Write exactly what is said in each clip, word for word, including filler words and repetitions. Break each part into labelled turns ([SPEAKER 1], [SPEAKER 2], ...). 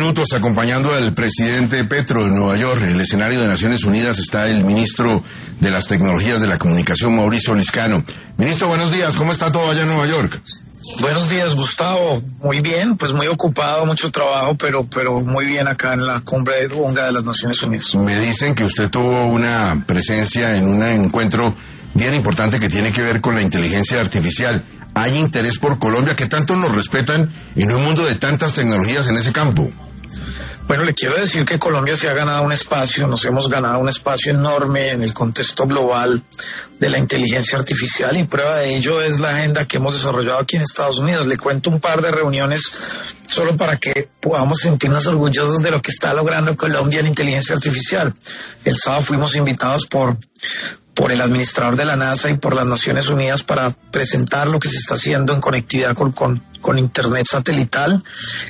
[SPEAKER 1] minutos acompañando al presidente Petro en Nueva York. En el escenario de Naciones Unidas está el ministro de las Tecnologías de la Comunicación, Mauricio Liscano. Ministro, buenos días. ¿Cómo está todo allá en Nueva York?
[SPEAKER 2] Buenos días, Gustavo. Muy bien, pues muy ocupado, mucho trabajo, pero pero muy bien acá en la cumbre de UNGA de las Naciones Unidas.
[SPEAKER 1] Me dicen que usted tuvo una presencia en un encuentro bien importante que tiene que ver con la inteligencia artificial. ¿Hay interés por Colombia? ¿Qué tanto nos respetan en un mundo de tantas tecnologías en ese campo?
[SPEAKER 2] Bueno, le quiero decir que Colombia se ha ganado un espacio, nos hemos ganado un espacio enorme en el contexto global de la inteligencia artificial, y prueba de ello es la agenda que hemos desarrollado aquí en Estados Unidos. Le cuento un par de reuniones solo para que podamos sentirnos orgullosos de lo que está logrando Colombia en inteligencia artificial. El sábado fuimos invitados por por el administrador de la NASA y por las Naciones Unidas para presentar lo que se está haciendo en conectividad con, con, con Internet satelital,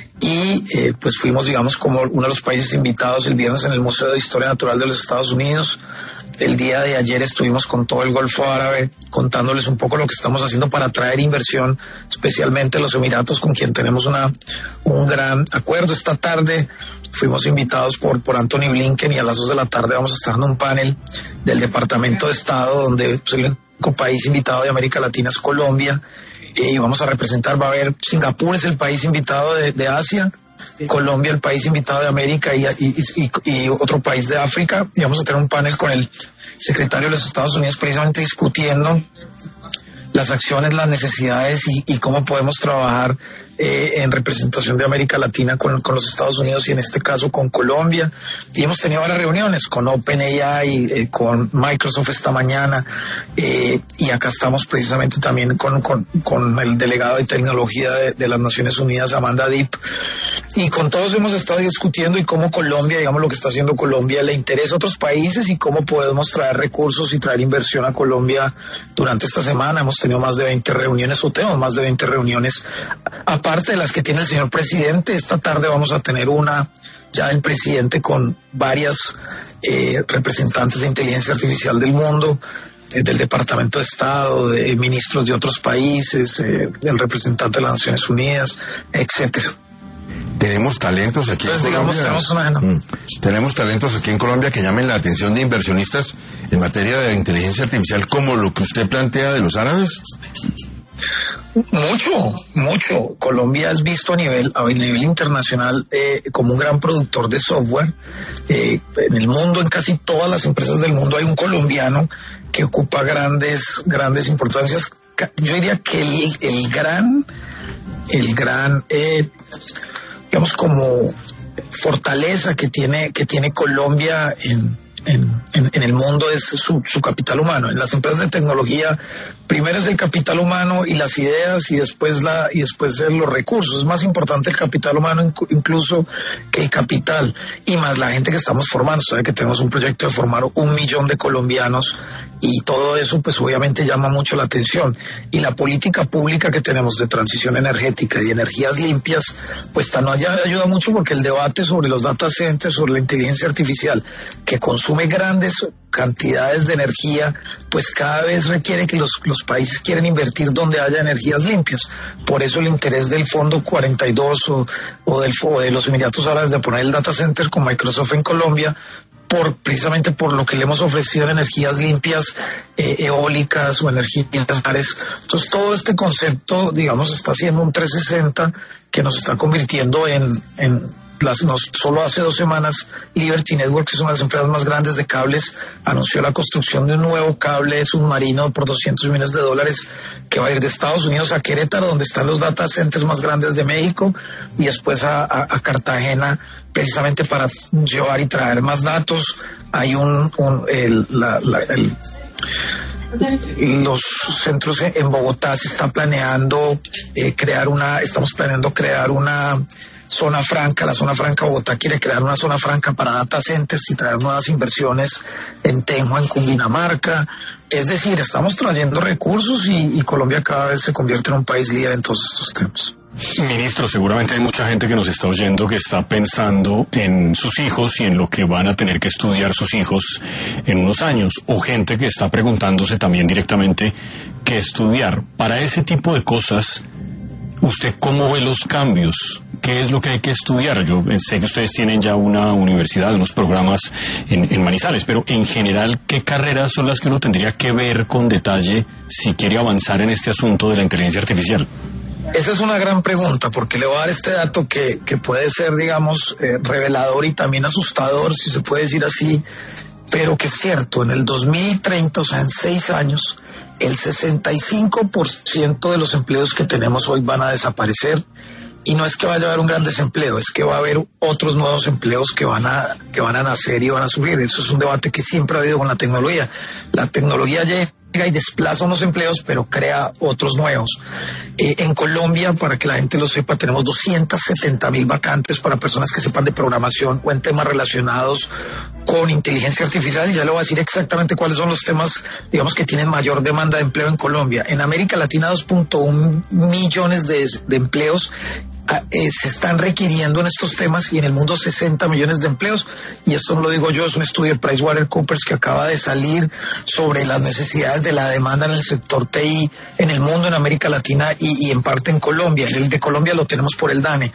[SPEAKER 2] y eh, pues fuimos, digamos, como uno de los países invitados el viernes en el Museo de Historia Natural de los Estados Unidos. El día de ayer estuvimos con todo el Golfo Árabe contándoles un poco lo que estamos haciendo para atraer inversión, especialmente los Emiratos, con quien tenemos una un gran acuerdo. Esta tarde fuimos invitados por, por Anthony Blinken, y a las dos de la tarde vamos a estar en un panel del Departamento de Estado, donde pues, el único país invitado de América Latina es Colombia, y vamos a representar, va a haber, Singapur es el país invitado de, de Asia, Colombia el país invitado de América y, y, y, y otro país de África, y vamos a tener un panel con el secretario de los Estados Unidos precisamente discutiendo las acciones, las necesidades y, y cómo podemos trabajar eh, en representación de América Latina con, con los Estados Unidos, y en este caso con Colombia. Y hemos tenido varias reuniones con OpenAI, eh, con Microsoft esta mañana, eh, y acá estamos precisamente también con, con, con el delegado de tecnología de, de las Naciones Unidas, Amanda Dipp, y con todos hemos estado discutiendo y cómo Colombia, digamos, lo que está haciendo Colombia le interesa a otros países y cómo podemos traer recursos y traer inversión a Colombia. Durante esta semana hemos tenido más de veinte reuniones, o tenemos más de veinte reuniones, aparte de las que tiene el señor presidente. Esta tarde vamos a tener una ya del presidente con varias eh, representantes de inteligencia artificial del mundo, eh, del Departamento de Estado, de ministros de otros países, eh, del representante de las Naciones Unidas, etcétera.
[SPEAKER 1] Tenemos talentos aquí
[SPEAKER 2] Entonces,
[SPEAKER 1] en
[SPEAKER 2] digamos,
[SPEAKER 1] Colombia.
[SPEAKER 2] tenemos una...
[SPEAKER 1] Mm. Tenemos talentos aquí en Colombia que llamen la atención de inversionistas en materia de inteligencia artificial, como lo que usted plantea de los árabes.
[SPEAKER 2] Mucho, mucho. Colombia es visto a nivel, a nivel internacional eh, como un gran productor de software. Eh, en el mundo, en casi todas las empresas del mundo hay un colombiano que ocupa grandes, grandes importancias. Yo diría que el, el gran, el gran, eh, digamos, como fortaleza que tiene, que tiene Colombia en, en, en, en el mundo es su, su capital humano. En las empresas de tecnología, primero es el capital humano y las ideas, y después la y después los recursos. Es más importante el capital humano incluso que el capital, y más la gente que estamos formando. Sabe que tenemos un proyecto de formar un millón de colombianos, y todo eso pues obviamente llama mucho la atención. Y la política pública que tenemos de transición energética y de energías limpias pues también ayuda mucho, porque el debate sobre los data centers, sobre la inteligencia artificial que consume grandes cantidades de energía, pues cada vez requiere que los, los países quieren invertir donde haya energías limpias. Por eso el interés del Fondo cuarenta y dos o, o, del, o de los Emiratos Árabes de poner el data center con Microsoft en Colombia, por precisamente por lo que le hemos ofrecido en energías limpias, eh, eólicas o energías solares. Entonces todo este concepto, digamos, está haciendo un trescientos sesenta que nos está convirtiendo en... en Las, nos, solo hace dos semanas Liberty Network, que es una de las empresas más grandes de cables, anunció la construcción de un nuevo cable submarino por doscientos millones de dólares que va a ir de Estados Unidos a Querétaro, donde están los data centers más grandes de México, y después a, a, a Cartagena, precisamente para llevar y traer más datos. Hay un, un el, la, la, el los centros en Bogotá se está planeando eh, crear una, estamos planeando crear una zona franca. La zona franca Bogotá quiere crear una zona franca para data centers y traer nuevas inversiones en Tenjo, en Cundinamarca. Es decir, estamos trayendo recursos, y, y Colombia cada vez se convierte en un país líder en todos estos temas.
[SPEAKER 3] Ministro, seguramente hay mucha gente que nos está oyendo que está pensando en sus hijos y en lo que van a tener que estudiar sus hijos en unos años, o gente que está preguntándose también directamente qué estudiar. Para ese tipo de cosas, ¿Usted cómo ve los cambios? ¿Qué es lo que hay que estudiar? Yo sé que ustedes tienen ya una universidad, unos programas en, en Manizales, pero en general, ¿qué carreras son las que uno tendría que ver con detalle si quiere avanzar en este asunto de la inteligencia artificial?
[SPEAKER 2] Esa es una gran pregunta, porque le voy a dar este dato que, que puede ser, digamos, eh, revelador y también asustador, si se puede decir así, pero que es cierto. En el dos mil treinta, o sea, en seis años, el sesenta y cinco por ciento de los empleos que tenemos hoy van a desaparecer. Y no es que vaya a haber un gran desempleo, es que va a haber otros nuevos empleos que van a que van a nacer y van a subir. Eso es un debate que siempre ha habido con la tecnología. La tecnología llega y desplaza unos empleos, pero crea otros nuevos. Eh, en Colombia, para que la gente lo sepa, tenemos doscientas setenta mil vacantes para personas que sepan de programación o en temas relacionados con inteligencia artificial, y ya le voy a decir exactamente cuáles son los temas, digamos, que tienen mayor demanda de empleo en Colombia. En América Latina, dos punto uno millones de, de empleos Eh, se están requiriendo en estos temas, y en el mundo sesenta millones de empleos, y esto no lo digo yo, es un estudio de PricewaterhouseCoopers que acaba de salir sobre las necesidades de la demanda en el sector T I en el mundo, en América Latina y, y en parte en Colombia. El de Colombia lo tenemos por el DANE.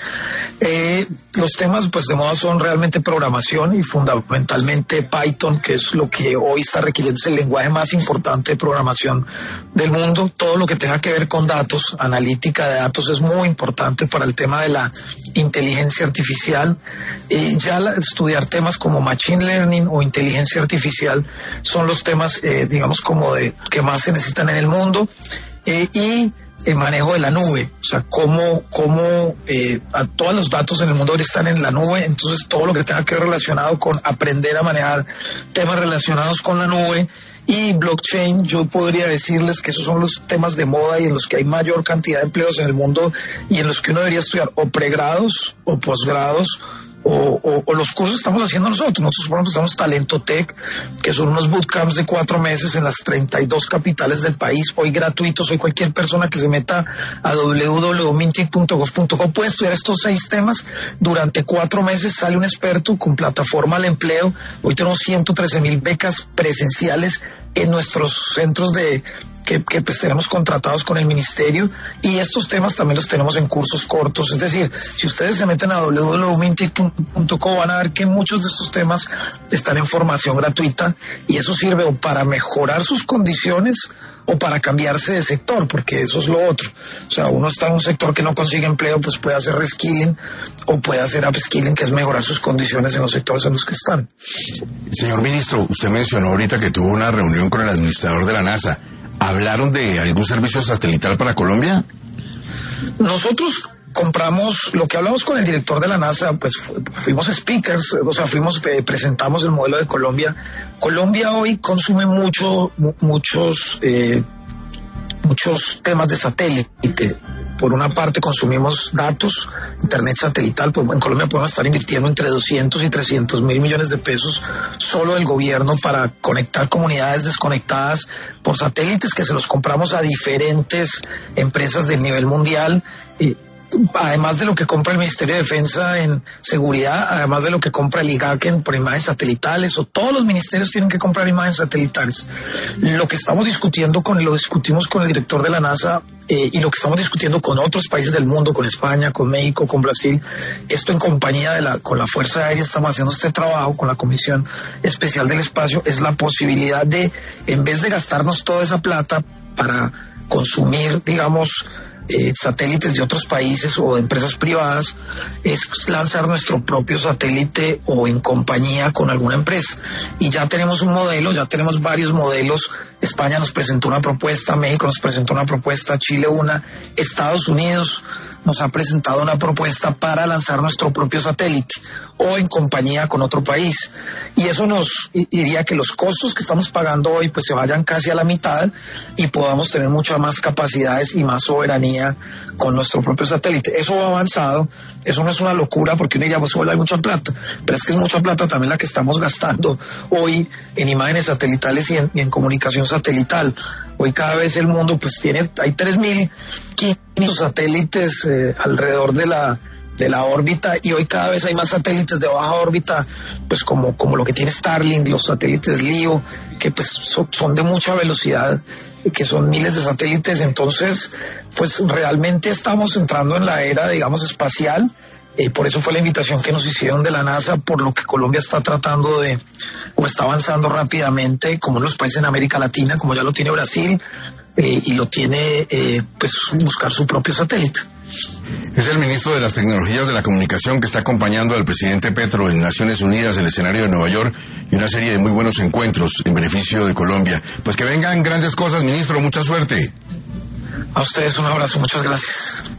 [SPEAKER 2] Eh, los temas pues de moda son realmente programación y fundamentalmente Python, que es lo que hoy está requiriendo, es el lenguaje más importante de programación del mundo. Todo lo que tenga que ver con datos, analítica de datos, es muy importante para el tema de la inteligencia artificial. Eh, ya la, estudiar temas como machine learning o inteligencia artificial son los temas, eh, digamos, como de que más se necesitan en el mundo. Eh, y el manejo de la nube, o sea, cómo, cómo eh, a todos los datos en el mundo ahora están en la nube, entonces todo lo que tenga que ver relacionado con aprender a manejar temas relacionados con la nube y blockchain, yo podría decirles que esos son los temas de moda y en los que hay mayor cantidad de empleos en el mundo y en los que uno debería estudiar o pregrados o posgrados. O, o, o los cursos que estamos haciendo nosotros. Nosotros, por ejemplo, estamos Talento Tech, que son unos bootcamps de cuatro meses en las treinta y dos capitales del país, hoy gratuitos. Hoy cualquier persona que se meta a doble u doble u doble u punto mintic punto gov punto co puede estudiar estos seis temas. Durante cuatro meses sale un experto con plataforma al empleo. Hoy tenemos ciento trece mil becas presenciales en nuestros centros de que, que pues tenemos contratados con el ministerio, y estos temas también los tenemos en cursos cortos. Es decir, si ustedes se meten a doble u doble u doble u punto mintic punto co van a ver que muchos de estos temas están en formación gratuita, y eso sirve o para mejorar sus condiciones o para cambiarse de sector, porque eso es lo otro. O sea, uno está en un sector que no consigue empleo, pues puede hacer reskilling o puede hacer upskilling, que es mejorar sus condiciones en los sectores en los que están.
[SPEAKER 1] Señor ministro, usted mencionó ahorita que tuvo una reunión con el administrador de la NASA. ¿Hablaron de algún servicio satelital para Colombia?
[SPEAKER 2] Nosotros compramos, lo que hablamos con el director de la NASA, pues fuimos speakers, o sea, fuimos, eh, presentamos el modelo de Colombia. Colombia hoy consume mucho, mu muchos, eh, muchos temas de satélite. Por una parte consumimos datos, internet satelital, pues en Colombia podemos estar invirtiendo entre doscientos y trescientos mil millones de pesos solo el gobierno para conectar comunidades desconectadas por satélites que se los compramos a diferentes empresas del nivel mundial. Y además de lo que compra el Ministerio de Defensa en seguridad, además de lo que compra el IGACEN por imágenes satelitales, o todos los ministerios tienen que comprar imágenes satelitales. Lo que estamos discutiendo, con lo discutimos con el director de la NASA, eh, y lo que estamos discutiendo con otros países del mundo, con España, con México, con Brasil, esto en compañía de la, con la Fuerza Aérea estamos haciendo este trabajo, con la Comisión Especial del Espacio, es la posibilidad de, en vez de gastarnos toda esa plata para consumir, digamos, Eh, satélites de otros países o de empresas privadas, es lanzar nuestro propio satélite o en compañía con alguna empresa. Y ya tenemos un modelo, ya tenemos varios modelos. España nos presentó una propuesta, México nos presentó una propuesta, Chile una, Estados Unidos nos ha presentado una propuesta para lanzar nuestro propio satélite o en compañía con otro país. Y eso nos diría que los costos que estamos pagando hoy pues se vayan casi a la mitad y podamos tener muchas más capacidades y más soberanía con nuestro propio satélite. Eso va avanzado, eso no es una locura, porque uno diría, pues solo hay mucha plata, pero es que es mucha plata también la que estamos gastando hoy en imágenes satelitales y en, y en comunicación satelital. Hoy cada vez el mundo pues tiene, hay tres mil quinientos satélites eh, alrededor de la de la órbita, y hoy cada vez hay más satélites de baja órbita, pues como, como lo que tiene Starlink, los satélites LEO, que pues son, son de mucha velocidad que son miles de satélites. Entonces, pues realmente estamos entrando en la era, digamos, espacial. Eh, por eso fue la invitación que nos hicieron de la NASA, por lo que Colombia está tratando de, o está avanzando rápidamente, como en los países en América Latina, como ya lo tiene Brasil, eh, y lo tiene, eh, pues, buscar su propio satélite.
[SPEAKER 1] Es el ministro de las Tecnologías de la Comunicación que está acompañando al presidente Petro en Naciones Unidas, el escenario de Nueva York, y una serie de muy buenos encuentros en beneficio de Colombia. Pues que vengan grandes cosas, ministro, mucha suerte.
[SPEAKER 2] A ustedes un abrazo, muchas gracias.